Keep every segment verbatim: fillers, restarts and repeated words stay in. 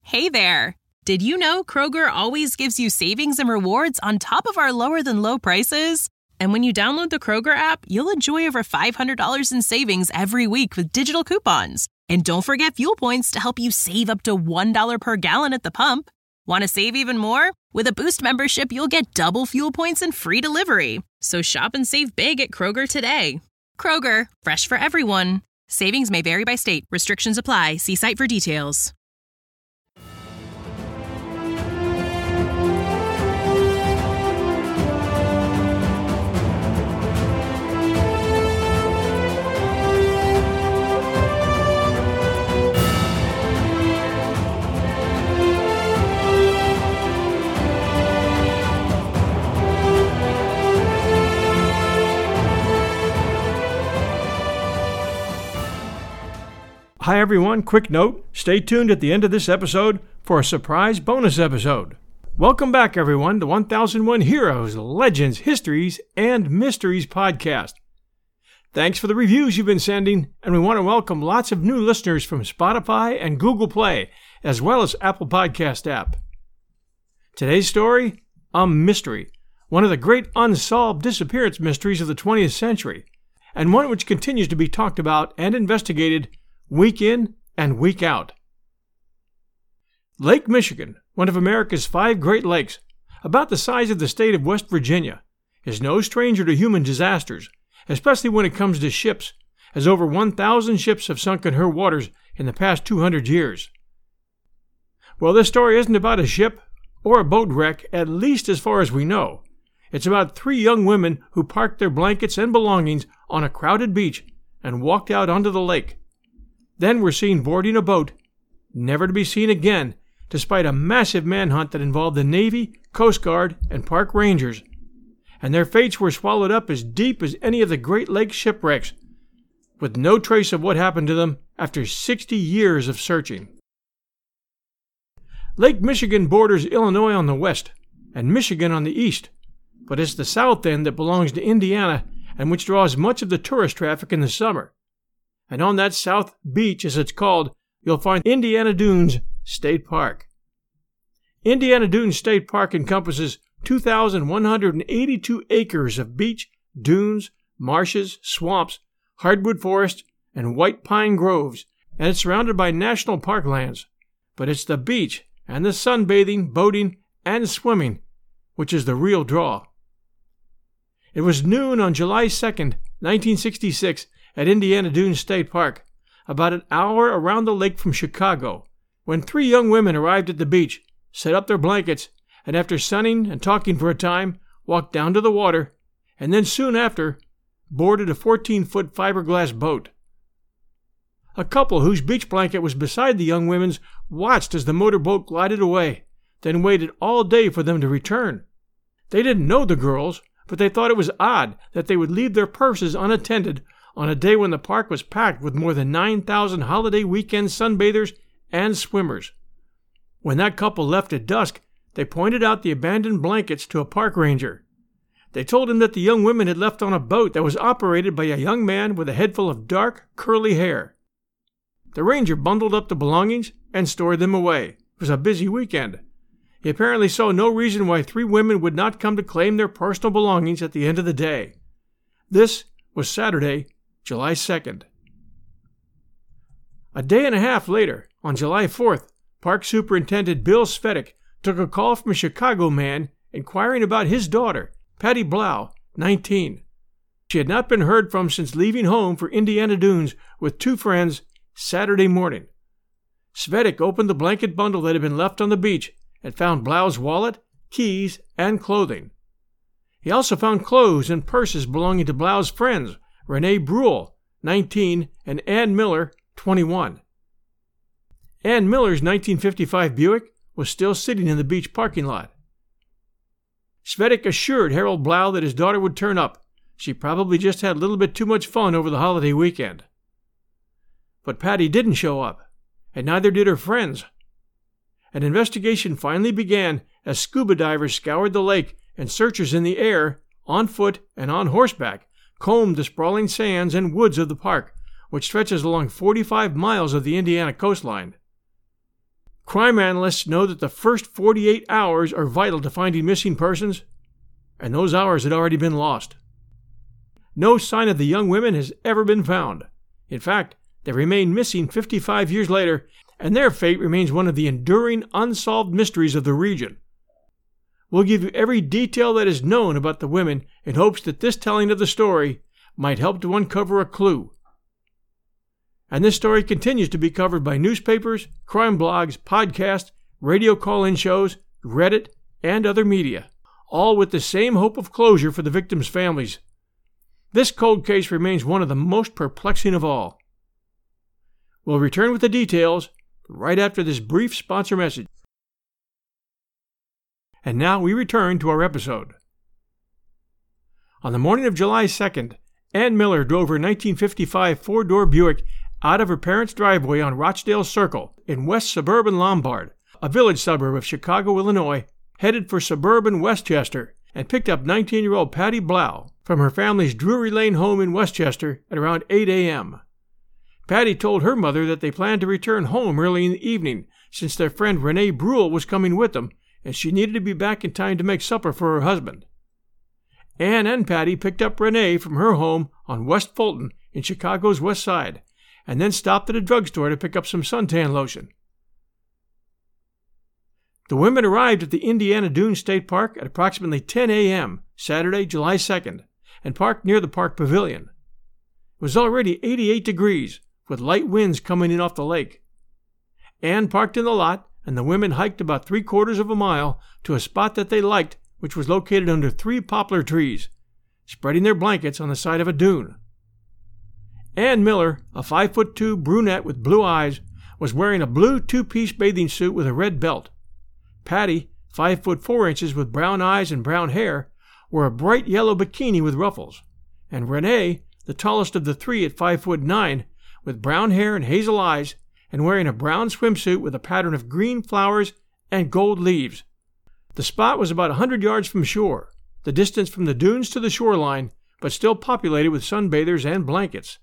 Hey there! Did you know Kroger always gives you savings and rewards on top of our lower-than-low prices? And when you download the Kroger app, you'll enjoy over five hundred dollars in savings every week with digital coupons. And don't forget fuel points to help you save up to one dollar per gallon at the pump. Want to save even more? With a Boost membership, you'll get double fuel points and free delivery. So shop and save big at Kroger today. Kroger, fresh for everyone. Savings may vary by state. Restrictions apply. See site for details. Hi everyone, quick note, stay tuned at the end of this episode for a surprise bonus episode. Welcome back everyone to one thousand one Heroes, Legends, Histories, and Mysteries podcast. Thanks for the reviews you've been sending, and we want to welcome lots of new listeners from Spotify and Google Play, as well as Apple Podcast app. Today's story, a mystery, one of the great unsolved disappearance mysteries of the twentieth century, and one which continues to be talked about and investigated week in and week out. Lake Michigan, one of America's five Great Lakes, about the size of the state of West Virginia, is no stranger to human disasters, especially when it comes to ships, as over one thousand ships have sunk in her waters in the past two hundred years. Well, this story isn't about a ship or a boat wreck, at least as far as we know. It's about three young women who parked their blankets and belongings on a crowded beach and walked out onto the lake. Then were seen boarding a boat, never to be seen again, despite a massive manhunt that involved the Navy, Coast Guard, and park rangers. And their fates were swallowed up as deep as any of the Great Lakes shipwrecks, with no trace of what happened to them after sixty years of searching. Lake Michigan borders Illinois on the west, and Michigan on the east, but it's the south end that belongs to Indiana and which draws much of the tourist traffic in the summer. And on that South Beach, as it's called, you'll find Indiana Dunes State Park. Indiana Dunes State Park encompasses two thousand one hundred eighty-two acres of beach, dunes, marshes, swamps, hardwood forest, and white pine groves, and it's surrounded by national park lands. But it's the beach and the sunbathing, boating, and swimming which is the real draw. It was noon on July second, nineteen sixty-six, at Indiana Dunes State Park, about an hour around the lake from Chicago, when three young women arrived at the beach, set up their blankets, and after sunning and talking for a time, walked down to the water, and then soon after, boarded a fourteen-foot fiberglass boat. A couple whose beach blanket was beside the young women's watched as the motorboat glided away, then waited all day for them to return. They didn't know the girls, but they thought it was odd that they would leave their purses unattended on a day when the park was packed with more than nine thousand holiday weekend sunbathers and swimmers. When that couple left at dusk, they pointed out the abandoned blankets to a park ranger. They told him that the young women had left on a boat that was operated by a young man with a head full of dark, curly hair. The ranger bundled up the belongings and stored them away. It was a busy weekend. He apparently saw no reason why three women would not come to claim their personal belongings at the end of the day. This was Saturday, July second. A day and a half later, on July fourth, Park Superintendent Bill Svedek took a call from a Chicago man inquiring about his daughter, Patty Blau, nineteen. She had not been heard from since leaving home for Indiana Dunes with two friends Saturday morning. Svedek opened the blanket bundle that had been left on the beach and found Blau's wallet, keys, and clothing. He also found clothes and purses belonging to Blau's friends, Renee Bruhl, nineteen, and Ann Miller, twenty-one. Ann Miller's nineteen fifty-five Buick was still sitting in the beach parking lot. Svedek assured Harold Blau that his daughter would turn up. She probably just had a little bit too much fun over the holiday weekend. But Patty didn't show up, and neither did her friends. An investigation finally began as scuba divers scoured the lake and searchers in the air, on foot and on horseback, combed the sprawling sands and woods of the park, which stretches along forty-five miles of the Indiana coastline. Crime analysts know that the first forty-eight hours are vital to finding missing persons, and those hours had already been lost. No sign of the young women has ever been found. In fact, they remain missing fifty-five years later, and their fate remains one of the enduring unsolved mysteries of the region. We'll give you every detail that is known about the women in hopes that this telling of the story might help to uncover a clue. And this story continues to be covered by newspapers, crime blogs, podcasts, radio call-in shows, Reddit, and other media, all with the same hope of closure for the victims' families. This cold case remains one of the most perplexing of all. We'll return with the details right after this brief sponsor message. And now we return to our episode. On the morning of July second, Ann Miller drove her nineteen fifty-five four-door Buick out of her parents' driveway on Rochdale Circle in West Suburban Lombard, a village suburb of Chicago, Illinois, headed for suburban Westchester, and picked up nineteen-year-old Patty Blau from her family's Drury Lane home in Westchester at around eight a.m. Patty told her mother that they planned to return home early in the evening since their friend Renee Brule was coming with them, and she needed to be back in time to make supper for her husband. Ann and Patty picked up Renee from her home on West Fulton in Chicago's West Side, and then stopped at a drugstore to pick up some suntan lotion. The women arrived at the Indiana Dunes State Park at approximately ten a.m. Saturday, July second, and parked near the park pavilion. It was already eighty-eight degrees, with light winds coming in off the lake. Ann parked in the lot, and the women hiked about three quarters of a mile to a spot that they liked, which was located under three poplar trees, spreading their blankets on the side of a dune. Ann Miller, a five foot two brunette with blue eyes, was wearing a blue two-piece bathing suit with a red belt. Patty, five foot four inches with brown eyes and brown hair, wore a bright yellow bikini with ruffles, and Renee, the tallest of the three at five foot nine, with brown hair and hazel eyes, and wearing a brown swimsuit with a pattern of green flowers and gold leaves. The spot was about a hundred yards from shore, the distance from the dunes to the shoreline, but still populated with sunbathers and blankets.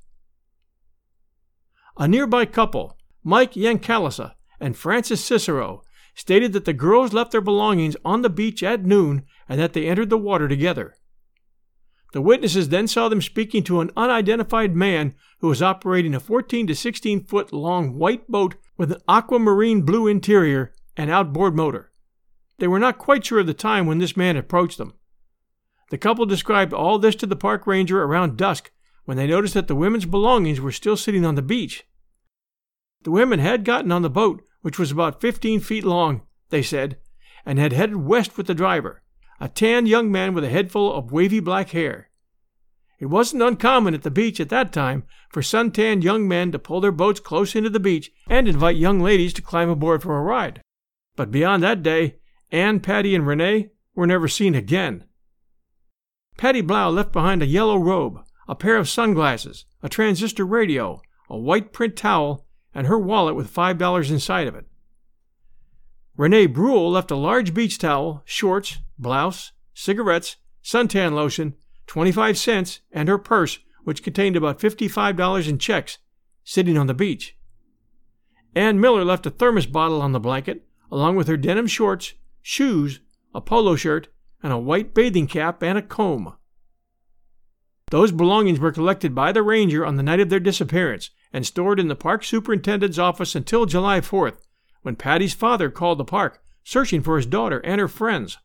A nearby couple, Mike Yancalisa and Francis Cicero, stated that the girls left their belongings on the beach at noon and that they entered the water together. The witnesses then saw them speaking to an unidentified man who was operating a fourteen to sixteen foot long white boat with an aquamarine blue interior and outboard motor. They were not quite sure of the time when this man approached them. The couple described all this to the park ranger around dusk when they noticed that the women's belongings were still sitting on the beach. The women had gotten on the boat, which was about fifteen feet long, they said, and had headed west with the driver, a tanned young man with a head full of wavy black hair. It wasn't uncommon at the beach at that time for suntanned young men to pull their boats close into the beach and invite young ladies to climb aboard for a ride. But beyond that day, Ann, Patty, and Renee were never seen again. Patty Blau left behind a yellow robe, a pair of sunglasses, a transistor radio, a white print towel, and her wallet with five dollars inside of it. Renee Brule left a large beach towel, shorts, blouse, cigarettes, suntan lotion, twenty-five cents, and her purse, which contained about fifty-five dollars in checks, sitting on the beach. Ann Miller left a thermos bottle on the blanket, along with her denim shorts, shoes, a polo shirt, and a white bathing cap and a comb. Those belongings were collected by the ranger on the night of their disappearance and stored in the park superintendent's office until July fourth, when Patty's father called the park, searching for his daughter and her friends.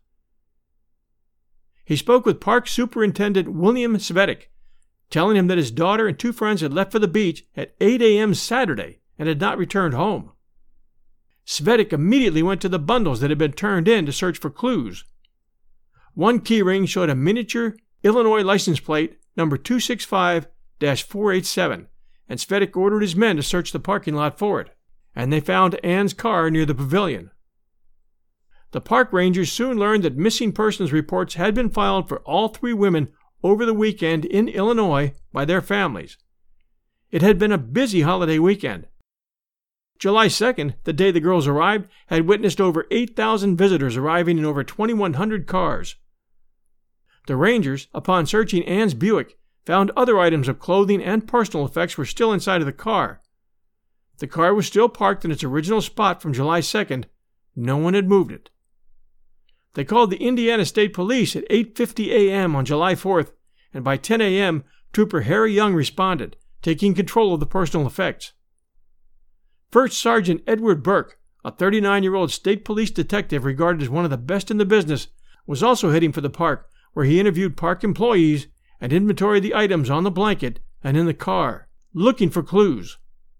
He spoke with Park Superintendent William Svedik, telling him that his daughter and two friends had left for the beach at eight a.m. Saturday and had not returned home. Svedik immediately went to the bundles that had been turned in to search for clues. One keyring showed a miniature Illinois license plate number two six five dash four eight seven, and Svedik ordered his men to search the parking lot for it, and they found Ann's car near the pavilion. The park rangers soon learned that missing persons reports had been filed for all three women over the weekend in Illinois by their families. It had been a busy holiday weekend. July second, the day the girls arrived, had witnessed over eight thousand visitors arriving in over twenty-one hundred cars. The rangers, upon searching Ann's Buick, found other items of clothing and personal effects were still inside of the car. The car was still parked in its original spot from July second. No one had moved it. They called the Indiana State Police at eight fifty a.m. on July fourth, and by ten a.m., Trooper Harry Young responded, taking control of the personal effects. First Sergeant Edward Burke, a thirty-nine-year-old state police detective regarded as one of the best in the business, was also heading for the park, where he interviewed park employees and inventoried the items on the blanket and in the car, looking for clues.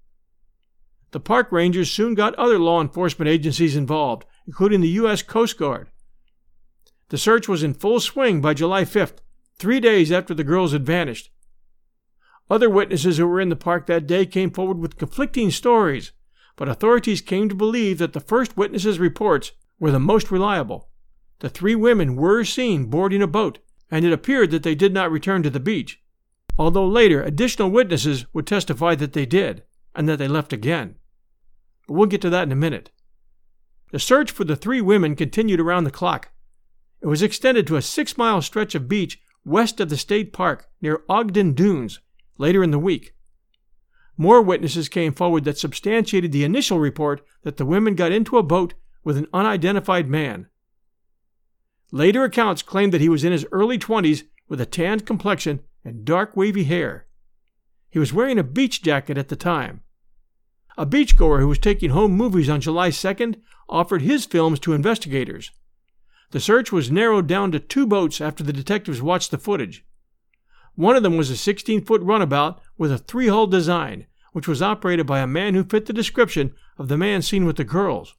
The park rangers soon got other law enforcement agencies involved, including the U S Coast Guard. The search was in full swing by July fifth, three days after the girls had vanished. Other witnesses who were in the park that day came forward with conflicting stories, but authorities came to believe that the first witnesses' reports were the most reliable. The three women were seen boarding a boat, and it appeared that they did not return to the beach, although later additional witnesses would testify that they did, and that they left again. But we'll get to that in a minute. The search for the three women continued around the clock. It was extended to a six-mile stretch of beach west of the state park near Ogden Dunes later in the week. More witnesses came forward that substantiated the initial report that the women got into a boat with an unidentified man. Later accounts claimed that he was in his early twenties with a tanned complexion and dark wavy hair. He was wearing a beach jacket at the time. A beachgoer who was taking home movies on July second offered his films to investigators. The search was narrowed down to two boats after the detectives watched the footage. One of them was a sixteen-foot runabout with a three-hull design, which was operated by a man who fit the description of the man seen with the girls.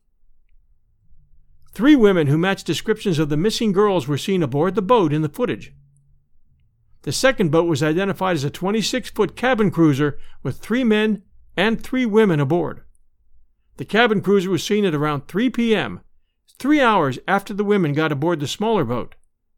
Three women who matched descriptions of the missing girls were seen aboard the boat in the footage. The second boat was identified as a twenty-six-foot cabin cruiser with three men and three women aboard. The cabin cruiser was seen at around three p.m., three hours after the women got aboard the smaller boat.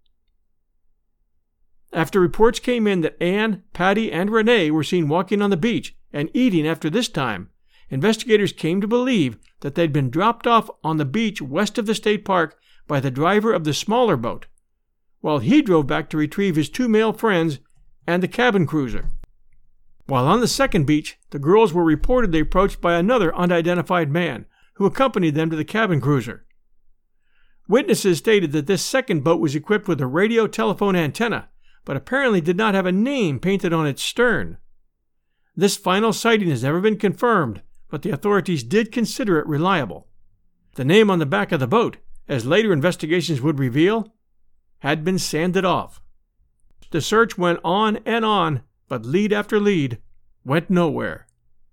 After reports came in that Anne, Patty, and Renee were seen walking on the beach and eating after this time, investigators came to believe that they'd been dropped off on the beach west of the state park by the driver of the smaller boat, while he drove back to retrieve his two male friends and the cabin cruiser. While on the second beach, the girls were reportedly approached by another unidentified man who accompanied them to the cabin cruiser. Witnesses stated that this second boat was equipped with a radio telephone antenna, but apparently did not have a name painted on its stern. This final sighting has never been confirmed, but the authorities did consider it reliable. The name on the back of the boat, as later investigations would reveal, had been sanded off. The search went on and on, but lead after lead went nowhere.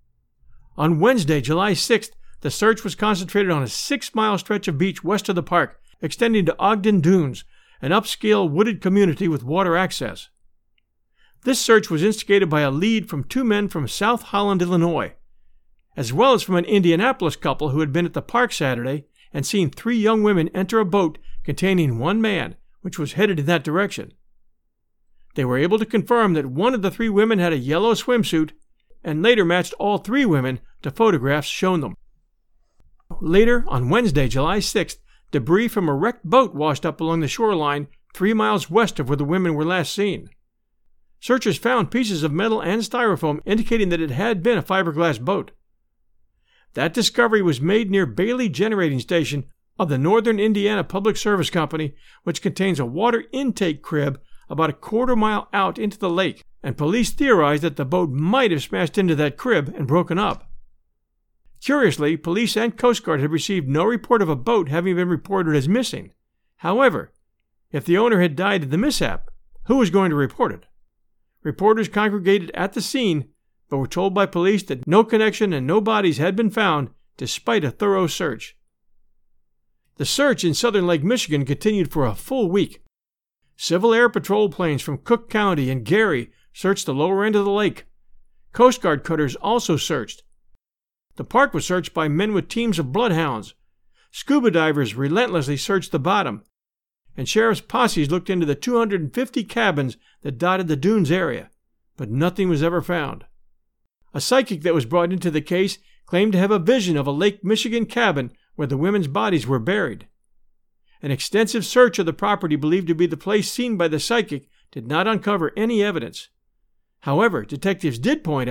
On Wednesday, July sixth, the search was concentrated on a six-mile stretch of beach west of the park, extending to Ogden Dunes, an upscale wooded community with water access. This search was instigated by a lead from two men from South Holland, Illinois, as well as from an Indianapolis couple who had been at the park Saturday and seen three young women enter a boat containing one man, which was headed in that direction. They were able to confirm that one of the three women had a yellow swimsuit and later matched all three women to photographs shown them. Later, on Wednesday, July sixth, debris from a wrecked boat washed up along the shoreline three miles west of where the women were last seen. Searchers found pieces of metal and styrofoam indicating that it had been a fiberglass boat. That discovery was made near Bailey Generating Station of the Northern Indiana Public Service Company, which contains a water intake crib about a quarter mile out into the lake, and police theorized that the boat might have smashed into that crib and broken up. Curiously, police and Coast Guard had received no report of a boat having been reported as missing. However, if the owner had died in the mishap, who was going to report it? Reporters congregated at the scene, but were told by police that no connection and no bodies had been found despite a thorough search. The search in southern Lake Michigan continued for a full week. Civil Air Patrol planes from Cook County and Gary searched the lower end of the lake. Coast Guard cutters also searched. The park was searched by men with teams of bloodhounds. Scuba divers relentlessly searched the bottom, and sheriff's posses looked into the two hundred fifty cabins that dotted the dunes area, but nothing was ever found. A psychic that was brought into the case claimed to have a vision of a Lake Michigan cabin where the women's bodies were buried. An extensive search of the property believed to be the place seen by the psychic did not uncover any evidence. However, detectives did point out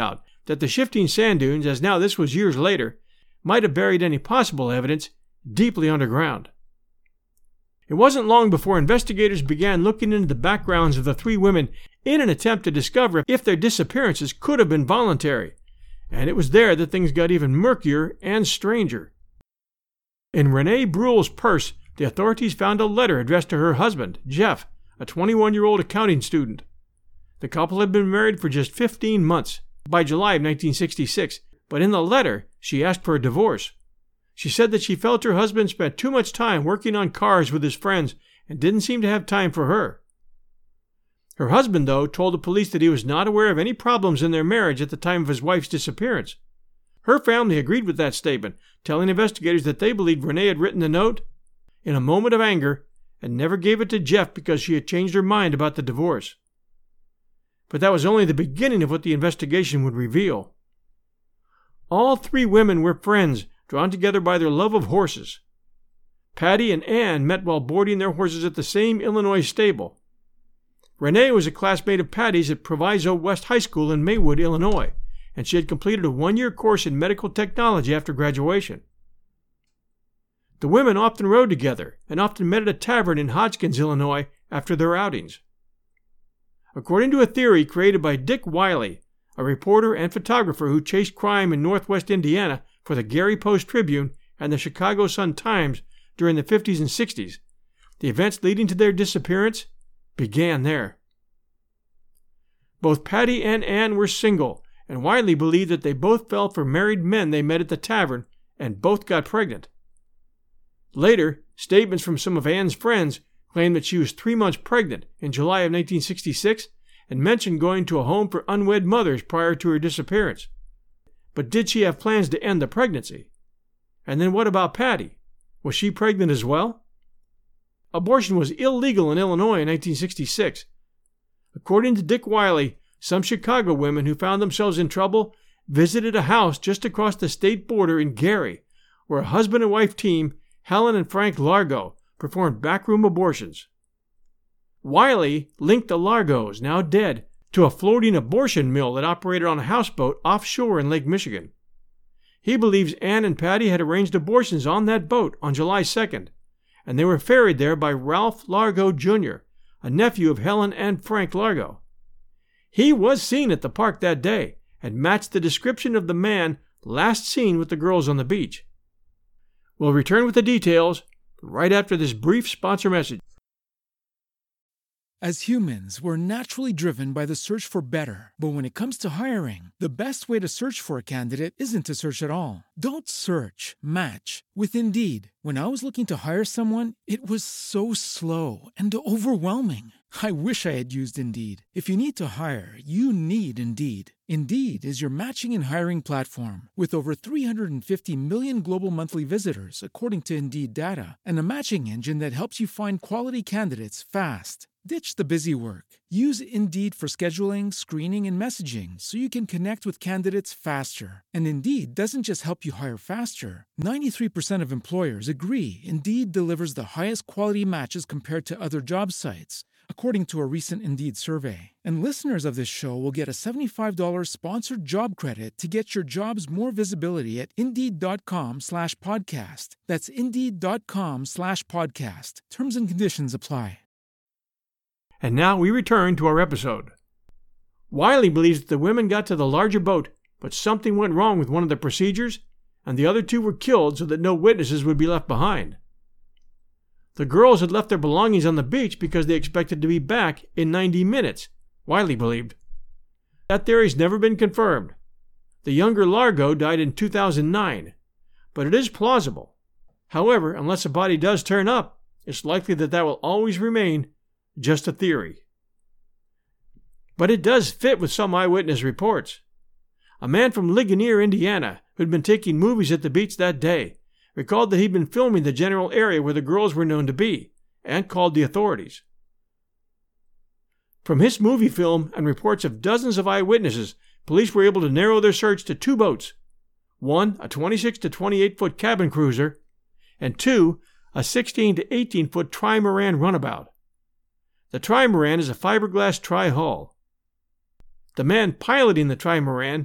that the shifting sand dunes, as now this was years later, might have buried any possible evidence deeply underground. It wasn't long before investigators began looking into the backgrounds of the three women in an attempt to discover if their disappearances could have been voluntary, and it was there that things got even murkier and stranger. In Renee Bruhl's purse, the authorities found a letter addressed to her husband, Jeff, a twenty-one-year-old accounting student. The couple had been married for just fifteen months, by July of nineteen sixty-six, but in the letter, she asked for a divorce. She said that she felt her husband spent too much time working on cars with his friends and didn't seem to have time for her. Her husband, though, told the police that he was not aware of any problems in their marriage at the time of his wife's disappearance. Her family agreed with that statement, telling investigators that they believed Renee had written the note in a moment of anger and never gave it to Jeff because she had changed her mind about the divorce. But that was only the beginning of what the investigation would reveal. All three women were friends, drawn together by their love of horses. Patty and Ann met while boarding their horses at the same Illinois stable. Renee was a classmate of Patty's at Proviso West High School in Maywood, Illinois, and she had completed a one-year course in medical technology after graduation. The women often rode together and often met at a tavern in Hodgkins, Illinois, after their outings. According to a theory created by Dick Wiley, a reporter and photographer who chased crime in northwest Indiana for the Gary Post-Tribune and the Chicago Sun-Times during the fifties and sixties, the events leading to their disappearance began there. Both Patty and Ann were single, and Wiley believed that they both fell for married men they met at the tavern, and both got pregnant. Later, statements from some of Ann's friends claimed that she was three months pregnant in July of nineteen sixty-six and mentioned going to a home for unwed mothers prior to her disappearance. But did she have plans to end the pregnancy? And then what about Patty? Was she pregnant as well? Abortion was illegal in Illinois in nineteen sixty-six. According to Dick Wiley, some Chicago women who found themselves in trouble visited a house just across the state border in Gary, where a husband and wife team, Helen and Frank Largo, performed backroom abortions. Wiley linked the Largos, now dead, to a floating abortion mill that operated on a houseboat offshore in Lake Michigan. He believes Ann and Patty had arranged abortions on that boat on July second, and they were ferried there by Ralph Largo Junior, a nephew of Helen and Frank Largo. He was seen at the park that day and matched the description of the man last seen with the girls on the beach. We'll return with the details right after this brief sponsor message. As humans, we're naturally driven by the search for better. But when it comes to hiring, the best way to search for a candidate isn't to search at all. Don't search, match with Indeed. When I was looking to hire someone, it was so slow and overwhelming. I wish I had used Indeed. If you need to hire, you need Indeed. Indeed is your matching and hiring platform with over three hundred fifty million global monthly visitors, according to Indeed data, and a matching engine that helps you find quality candidates fast. Ditch the busy work. Use Indeed for scheduling, screening, and messaging so you can connect with candidates faster. And Indeed doesn't just help you hire faster. ninety-three percent of employers agree Indeed delivers the highest quality matches compared to other job sites, according to a recent Indeed survey. And listeners of this show will get a seventy-five dollars sponsored job credit to get your jobs more visibility at Indeed.com slash podcast. That's Indeed.com slash podcast. Terms and conditions apply. And now we return to our episode. Wiley believes that the women got to the larger boat, but something went wrong with one of the procedures, and the other two were killed so that no witnesses would be left behind. The girls had left their belongings on the beach because they expected to be back in ninety minutes, Wiley believed. That theory's never been confirmed. The younger Largo died in two thousand nine, but it is plausible. However, unless a body does turn up, it's likely that that will always remain just a theory. But it does fit with some eyewitness reports. A man from Ligonier, Indiana, who'd been taking movies at the beach that day, recalled that he'd been filming the general area where the girls were known to be, and called the authorities. From his movie film and reports of dozens of eyewitnesses, police were able to narrow their search to two boats, one a twenty-six to twenty-eight foot cabin cruiser, and two a sixteen to eighteen foot trimaran runabout. The trimaran is a fiberglass tri-hull. The man piloting the trimaran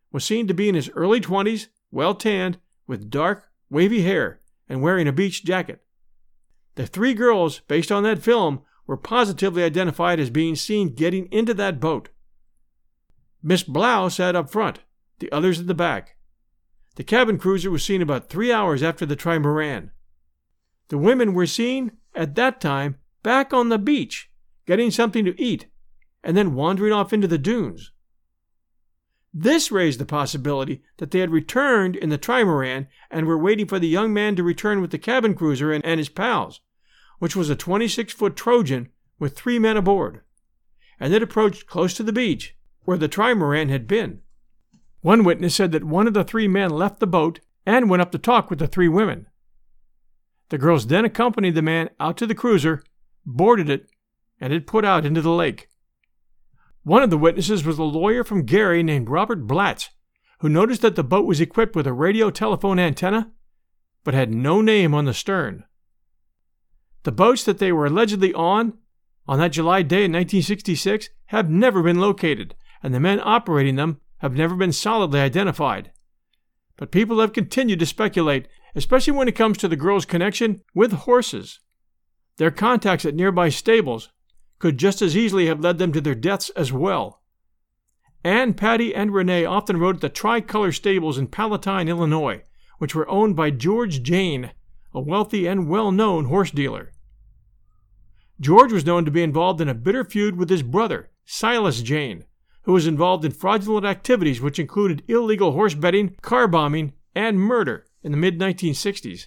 was seen to be in his early twenties, well-tanned, with dark, wavy hair, and wearing a beach jacket. The three girls, based on that film, were positively identified as being seen getting into that boat. Miss Blau sat up front, the others at the back. The cabin cruiser was seen about three hours after the trimaran. The women were seen, at that time, back on the beach, getting something to eat, and then wandering off into the dunes. This raised the possibility that they had returned in the trimaran and were waiting for the young man to return with the cabin cruiser and, and his pals, which was a twenty-six foot Trojan with three men aboard, and it approached close to the beach where the trimaran had been. One witness said that one of the three men left the boat and went up to talk with the three women. The girls then accompanied the man out to the cruiser, boarded it, and it put out into the lake. One of the witnesses was a lawyer from Gary named Robert Blatz, who noticed that the boat was equipped with a radio telephone antenna, but had no name on the stern. The boats that they were allegedly on, on that July day in nineteen sixty-six, have never been located, and the men operating them have never been solidly identified. But people have continued to speculate, especially when it comes to the girls' connection with horses. Their contacts at nearby stables could just as easily have led them to their deaths as well. Anne, Patty, and Renee often rode at the Tricolor Stables in Palatine, Illinois, which were owned by George Jane, a wealthy and well-known horse dealer. George was known to be involved in a bitter feud with his brother, Silas Jane, who was involved in fraudulent activities which included illegal horse betting, car bombing, and murder in the mid nineteen sixties.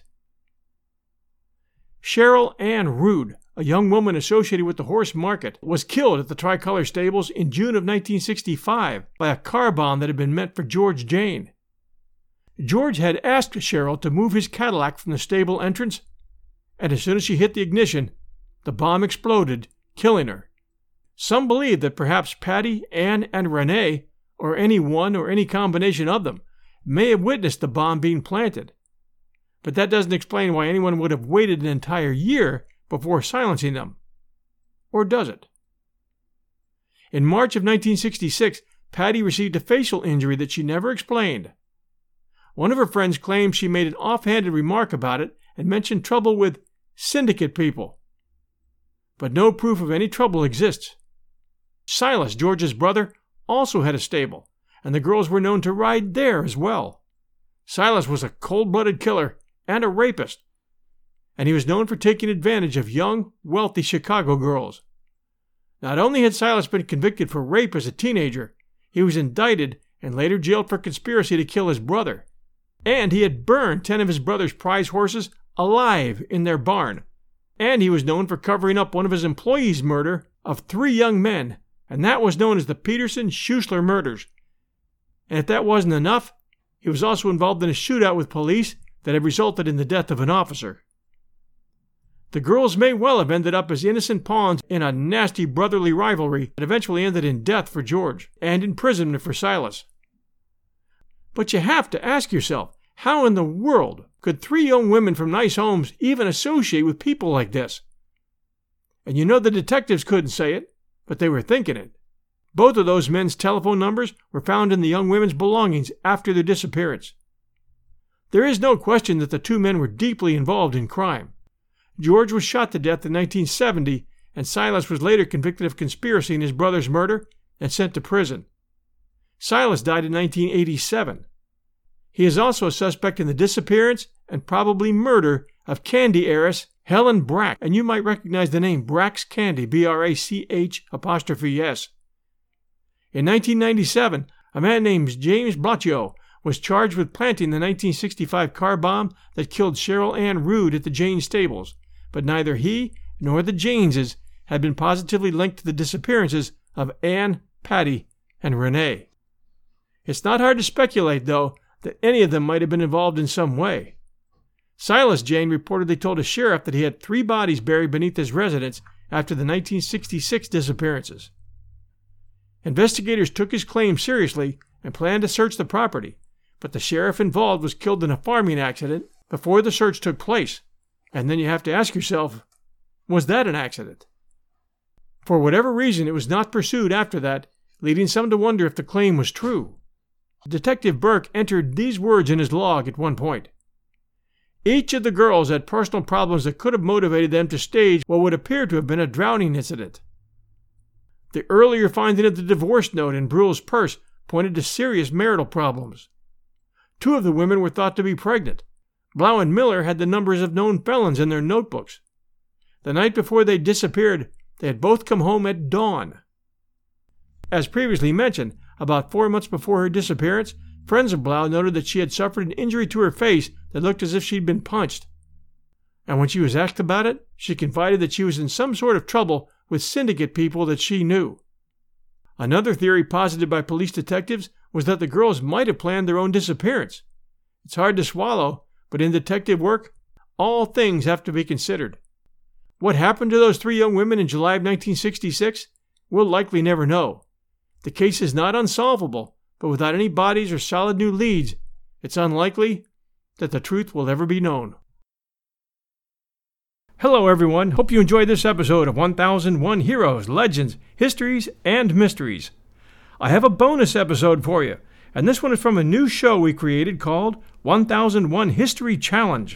Cheryl Ann Rood, a young woman associated with the horse market, was killed at the Tricolor Stables in June of nineteen sixty-five by a car bomb that had been meant for George Jane. George had asked Cheryl to move his Cadillac from the stable entrance, and as soon as she hit the ignition, the bomb exploded, killing her. Some believe that perhaps Patty, Anne, and Renee, or any one or any combination of them, may have witnessed the bomb being planted. But that doesn't explain why anyone would have waited an entire year before silencing them. Or does it? In March of nineteen sixty-six, Patty received a facial injury that she never explained. One of her friends claimed she made an offhanded remark about it and mentioned trouble with syndicate people. But no proof of any trouble exists. Silas, George's brother, also had a stable, and the girls were known to ride there as well. Silas was a cold-blooded killer and a rapist, and he was known for taking advantage of young, wealthy Chicago girls. Not only had Silas been convicted for rape as a teenager, he was indicted and later jailed for conspiracy to kill his brother, and he had burned ten of his brother's prize horses alive in their barn, and he was known for covering up one of his employees' murder of three young men, and that was known as the Peterson-Schuessler murders. And if that wasn't enough, he was also involved in a shootout with police that had resulted in the death of an officer. The girls may well have ended up as innocent pawns in a nasty brotherly rivalry that eventually ended in death for George and imprisonment for Silas. But you have to ask yourself, how in the world could three young women from nice homes even associate with people like this? And you know the detectives couldn't say it, but they were thinking it. Both of those men's telephone numbers were found in the young women's belongings after their disappearance. There is no question that the two men were deeply involved in crime. George was shot to death in nineteen seventy, and Silas was later convicted of conspiracy in his brother's murder and sent to prison. Silas died in nineteen eighty-seven. He is also a suspect in the disappearance and probably murder of candy heiress Helen Brack, and you might recognize the name Brack's Candy, B R A C H apostrophe S. In nineteen ninety-seven, a man named James Blotio was charged with planting the nineteen sixty-five car bomb that killed Cheryl Ann Rood at the Jane Stables, but neither he nor the Janeses had been positively linked to the disappearances of Anne, Patty, and Renee. It's not hard to speculate, though, that any of them might have been involved in some way. Silas Jane reportedly told a sheriff that he had three bodies buried beneath his residence after the nineteen sixty-six disappearances. Investigators took his claim seriously and planned to search the property, but the sheriff involved was killed in a farming accident before the search took place, and then you have to ask yourself, was that an accident? For whatever reason, it was not pursued after that, leading some to wonder if the claim was true. Detective Burke entered these words in his log at one point. Each of the girls had personal problems that could have motivated them to stage what would appear to have been a drowning incident. The earlier finding of the divorce note in Bruhl's purse pointed to serious marital problems. Two of the women were thought to be pregnant. Blau and Miller had the numbers of known felons in their notebooks. The night before they disappeared, they had both come home at dawn. As previously mentioned, about four months before her disappearance, friends of Blau noted that she had suffered an injury to her face that looked as if she'd been punched. And when she was asked about it, she confided that she was in some sort of trouble with syndicate people that she knew. Another theory posited by police detectives was that the girls might have planned their own disappearance. It's hard to swallow, but in detective work, all things have to be considered. What happened to those three young women in July of nineteen sixty-six? We'll likely never know. The case is not unsolvable, but without any bodies or solid new leads, it's unlikely that the truth will ever be known. Hello everyone, hope you enjoyed this episode of one thousand one Heroes, Legends, Histories, and Mysteries. I have a bonus episode for you, and this one is from a new show we created called one thousand one History Challenge.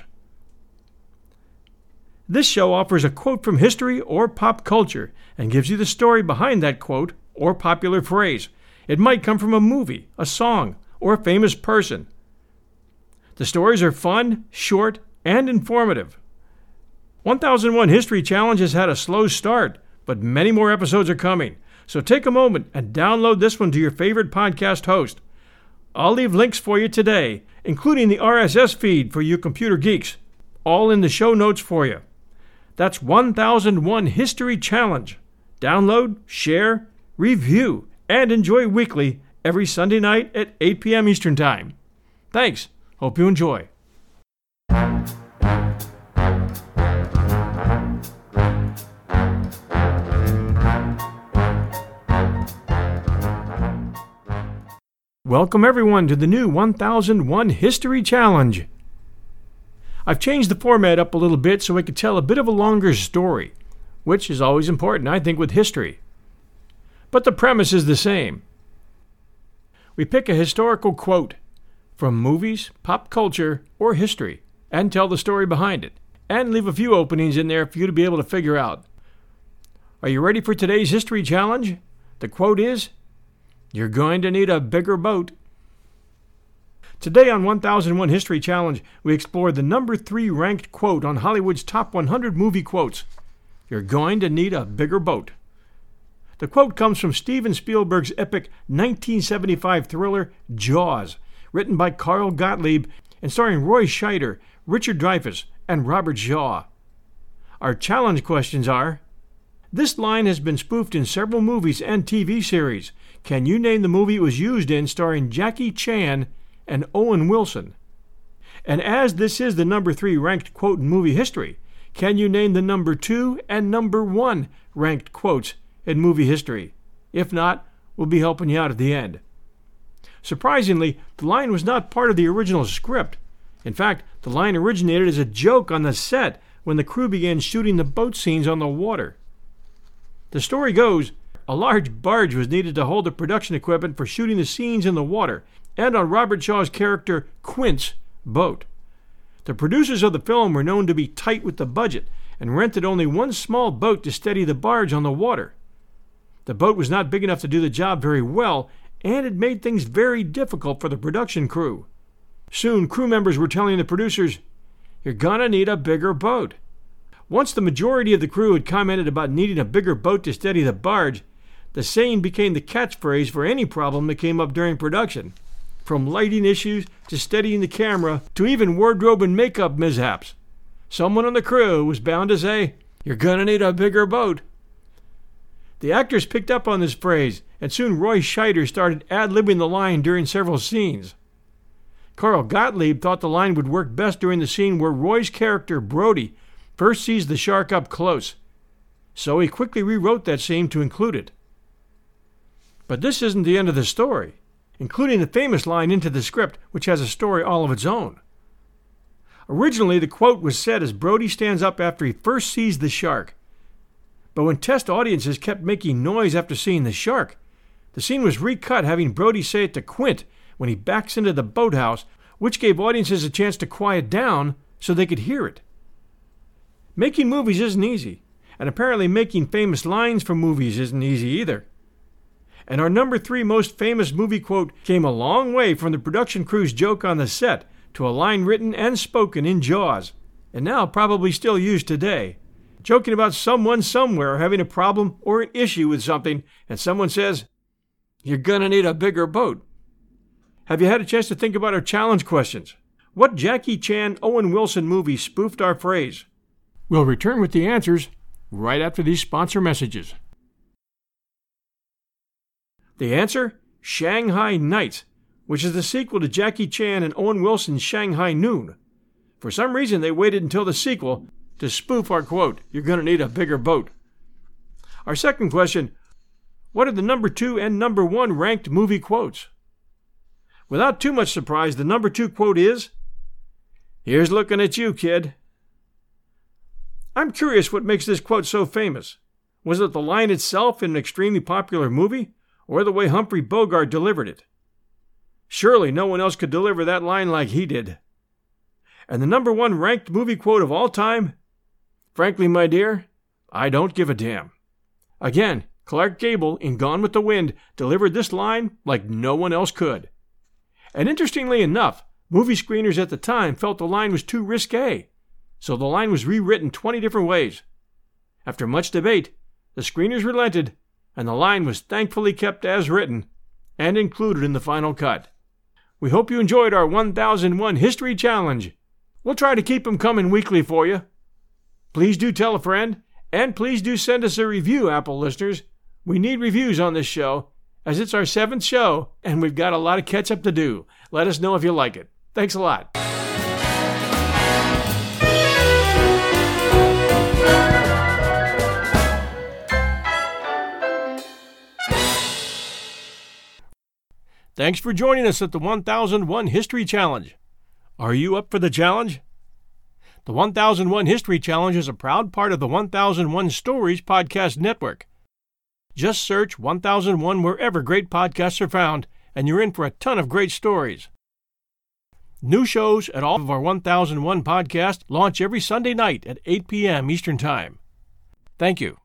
This show offers a quote from history or pop culture and gives you the story behind that quote or popular phrase. It might come from a movie, a song, or a famous person. The stories are fun, short, and informative. one thousand one History Challenge has had a slow start, but many more episodes are coming. So take a moment and download this one to your favorite podcast host. I'll leave links for you today, including the R S S feed for you computer geeks, all in the show notes for you. That's one thousand one History Challenge. Download, share, review, and enjoy weekly every Sunday night at eight p.m. Eastern Time. Thanks. Hope you enjoy. Welcome everyone to the new one thousand one History Challenge. I've changed the format up a little bit so I could tell a bit of a longer story, which is always important, I think, with history. But the premise is the same. We pick a historical quote from movies, pop culture, or history, and tell the story behind it, and leave a few openings in there for you to be able to figure out. Are you ready for today's History Challenge? The quote is, "You're going to need a bigger boat." Today on one thousand one History Challenge, we explore the number three ranked quote on Hollywood's top one hundred movie quotes. You're going to need a bigger boat. The quote comes from Steven Spielberg's epic nineteen seventy-five thriller Jaws, written by Carl Gottlieb and starring Roy Scheider, Richard Dreyfuss, and Robert Shaw. Our challenge questions are: this line has been spoofed in several movies and T V series. Can you name the movie it was used in starring Jackie Chan and Owen Wilson? And as this is the number three ranked quote in movie history, can you name the number two and number one ranked quotes in movie history? If not, we'll be helping you out at the end. Surprisingly, the line was not part of the original script. In fact, the line originated as a joke on the set when the crew began shooting the boat scenes on the water. The story goes, a large barge was needed to hold the production equipment for shooting the scenes in the water and on Robert Shaw's character Quint's boat. The producers of the film were known to be tight with the budget and rented only one small boat to steady the barge on the water. The boat was not big enough to do the job very well, and it made things very difficult for the production crew. Soon, crew members were telling the producers, "You're gonna need a bigger boat." Once the majority of the crew had commented about needing a bigger boat to steady the barge, the saying became the catchphrase for any problem that came up during production, from lighting issues to steadying the camera to even wardrobe and makeup mishaps. Someone on the crew was bound to say, "You're gonna need a bigger boat." The actors picked up on this phrase, and soon Roy Scheider started ad-libbing the line during several scenes. Carl Gottlieb thought the line would work best during the scene where Roy's character, Brody, first sees the shark up close, so he quickly rewrote that scene to include it. But this isn't the end of the story, including the famous line into the script, which has a story all of its own. Originally, the quote was said as Brody stands up after he first sees the shark. But when test audiences kept making noise after seeing the shark, the scene was recut having Brody say it to Quint when he backs into the boathouse, which gave audiences a chance to quiet down so they could hear it. Making movies isn't easy, and apparently making famous lines from movies isn't easy either. And our number three most famous movie quote came a long way from the production crew's joke on the set to a line written and spoken in Jaws, and now probably still used today. Joking about someone somewhere having a problem or an issue with something, and someone says, "You're gonna need a bigger boat." Have you had a chance to think about our challenge questions? What Jackie Chan Owen Wilson movie spoofed our phrase? We'll return with the answers right after these sponsor messages. The answer? Shanghai Nights, which is the sequel to Jackie Chan and Owen Wilson's Shanghai Noon. For some reason, they waited until the sequel to spoof our quote, "You're gonna need a bigger boat." Our second question, what are the number two and number one ranked movie quotes? Without too much surprise, the number two quote is, "Here's looking at you, kid." I'm curious what makes this quote so famous. Was it the line itself in an extremely popular movie, or the way Humphrey Bogart delivered it? Surely no one else could deliver that line like he did. And the number one ranked movie quote of all time? Frankly, my dear, I don't give a damn. Again, Clark Gable in Gone with the Wind delivered this line like no one else could. And interestingly enough, movie screeners at the time felt the line was too risque, so the line was rewritten twenty different ways. After much debate, the screeners relented, and the line was thankfully kept as written and included in the final cut. We hope you enjoyed our one thousand one History Challenge. We'll try to keep them coming weekly for you. Please do tell a friend, and please do send us a review, Apple listeners. We need reviews on this show, as it's our seventh show, and we've got a lot of catch-up to do. Let us know if you like it. Thanks a lot. Thanks for joining us at the one thousand one History Challenge. Are you up for the challenge? The one thousand one History Challenge is a proud part of the one thousand one Stories podcast network. Just search one thousand one wherever great podcasts are found, and you're in for a ton of great stories. New shows at all of our one thousand one podcasts launch every Sunday night at eight p.m. Eastern Time. Thank you.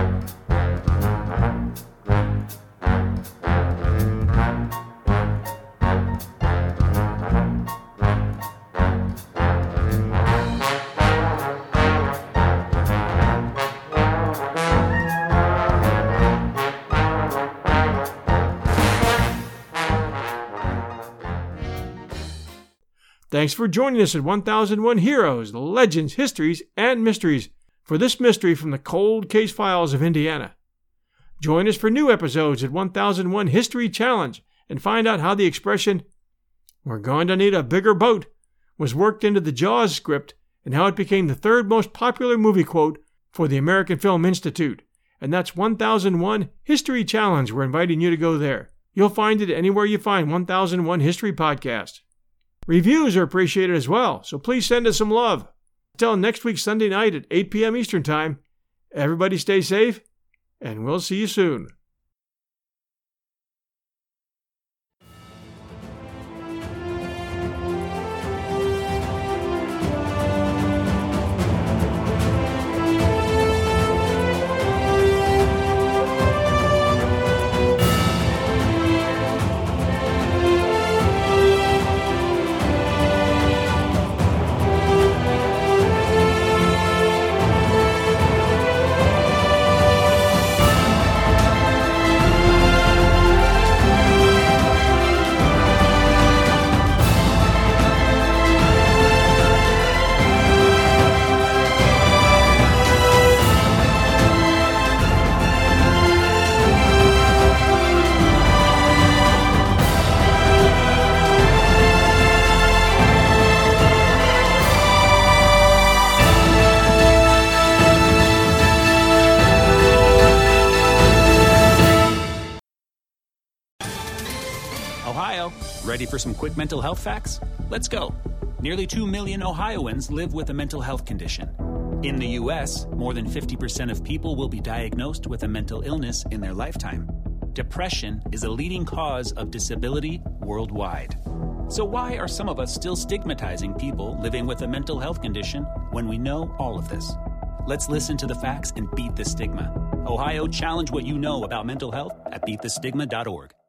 Thanks for joining us at one thousand one Heroes, Legends, Histories, and Mysteries for this mystery from the cold case files of Indiana. Join us for new episodes at one thousand one History Challenge and find out how the expression, "We're going to need a bigger boat," was worked into the Jaws script and how it became the third most popular movie quote for the American Film Institute. And that's one thousand one History Challenge. We're inviting you to go there. You'll find it anywhere you find one thousand one History Podcast. Reviews are appreciated as well, so please send us some love. Until next week Sunday night at eight p.m. Eastern Time, everybody stay safe, and we'll see you soon. Ready for some quick mental health facts? Let's go. Nearly two million Ohioans live with a mental health condition. In the U S, more than fifty percent of people will be diagnosed with a mental illness in their lifetime. Depression is a leading cause of disability, worldwide. So why are some of us still stigmatizing people living with a mental health condition when we know all of this? Let's listen to the facts and beat the stigma. Ohio, challenge what you know about mental health at beat the stigma dot org.